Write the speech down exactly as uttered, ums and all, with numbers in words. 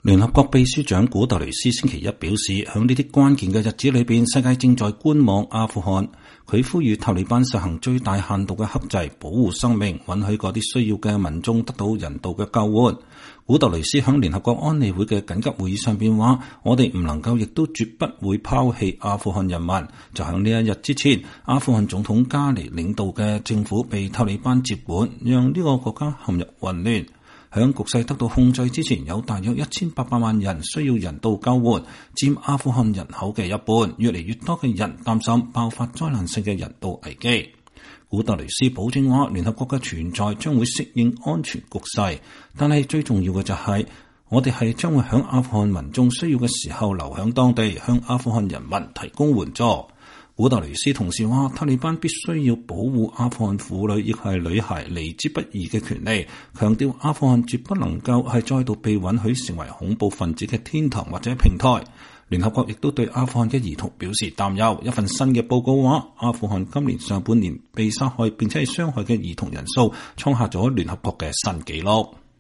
聯合國秘書長古特雷斯星期一表示，響呢啲關鍵嘅日子裏邊，世界正在觀望阿富汗。佢呼籲塔利班實行最大限度嘅克制，保護生命，允許嗰啲需要嘅民眾得到人道嘅救援。古特雷斯響聯合國安理會嘅緊急會議上邊話：我哋唔能夠，亦都絕不會拋棄阿富汗人民。就響呢一日之前，阿富汗總統加尼領導嘅政府被塔利班接管，讓呢個國家陷入混亂。響局勢得到控制之前，有大約一千八百萬人需要人道救援，佔阿富汗人口嘅一半。越嚟越多嘅人擔心爆發災難性嘅人道危機。古特雷斯保證話，聯合國嘅存在將會適應安全局勢，但係最重要嘅就係、是、我哋係將會響阿富汗民眾需要嘅時候留響當地，向阿富汗人民提供援助。古特雷斯同時話，塔利班必須要保護阿富汗婦女亦係女孩嚟之不易嘅權利，強調阿富汗絕不能夠係再度被允許成為恐怖分子嘅天堂或者平台。聯合國亦都對阿富汗嘅兒童表示擔憂。一份新嘅報告話，阿富汗今年上半年被殺害並且係傷害嘅兒童人數創下咗聯合國嘅新紀錄。